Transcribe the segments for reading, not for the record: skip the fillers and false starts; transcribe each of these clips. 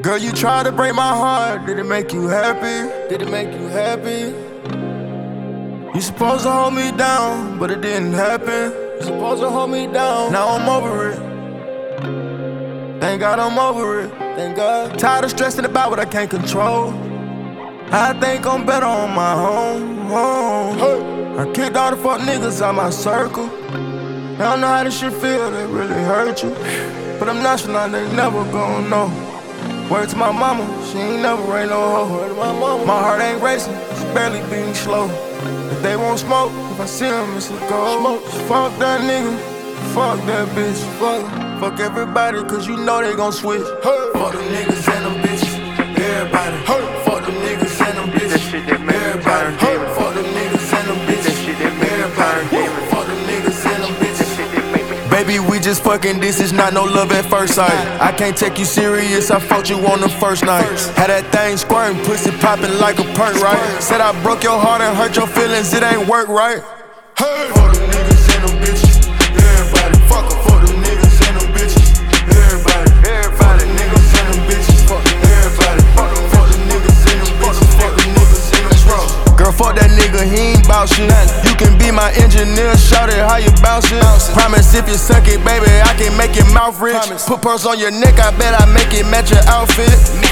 Girl, you tried to break my heart. Did it make you happy? Did it make you happy? You supposed to hold me down, but it didn't happen. You supposed to hold me down. Now I'm over it. Thank God I'm over it. Thank God. Tired of stressing about what I can't control. I think I'm better on my own. Hey. I kicked all the fuck niggas out my circle. I don't know how this shit feel, they really hurt you. But I'm nonchalant, they never gon' know. Word to my mama, she ain't never ain't no hoe. Word to my mama, my heart ain't racing, it's barely beating slow. If they won't smoke, if I see them, it's a go. Smoke. Fuck that nigga, fuck that bitch. Fuck everybody, cause you know they gon' switch. Hey. Fuck them niggas and them bitches, everybody. Hey. Fuck them niggas and them bitches, everybody. Hey. Fuck them niggas and them bitches, everybody. Fuck them niggas and them bitches. Baby, we just fucking, this is not no love at first sight. I can't take you serious, I fucked you on the first night. Had that thing squirting, pussy popping like a perk, right? Said I broke your heart and hurt your feelings, it ain't work, right? Hey. Fuck them niggas and them bitches, everybody. Fuck them, fuck them niggas and them bitches, everybody. Fuck them niggas and them bitches, fuck everybody. Fuck them niggas and them bitches, fuck them niggas and them bitches. Girl, fuck that nigga, he ain't bout shit. You can be my engineer, shout it how you bounce it. Promise if you suck it, baby, I can make your mouth rich. Put purse on your neck, I bet I make it match your outfit.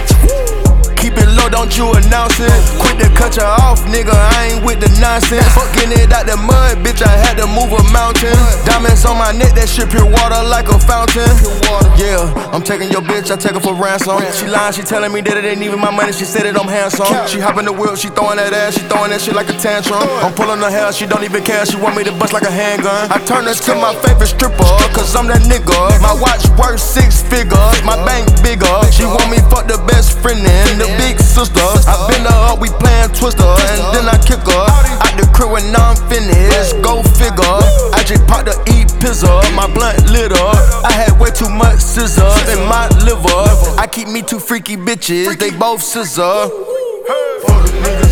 Keep it low, don't you announce it. Quit to cut you off, nigga, I ain't with the nonsense. Fucking it out the mud, bitch, I had to move a mountain. Diamonds on my neck, that shit pure water like a fountain. Yeah, I'm taking your bitch, I take her for ransom. She lying, she telling me that it ain't even my money, she said that I'm handsome. She hopping the wheel, she throwing that ass, she throwing that shit like a tantrum. I'm pulling her hair, she don't even care, she want me to bust like a handgun. I turn her to my favorite stripper, cause I'm that nigga. My watch worth 6 figures, my bank bigger. She want me fuck the best friend and the big sister. I bend her up, we playin' Twister, and then I kick her out the crib when I'm finished. Go figure. I just popped the E-pizza, my blunt lit up. I had way too much scissor in my liver. I keep me two freaky bitches, they both scissor. Fuck the nigga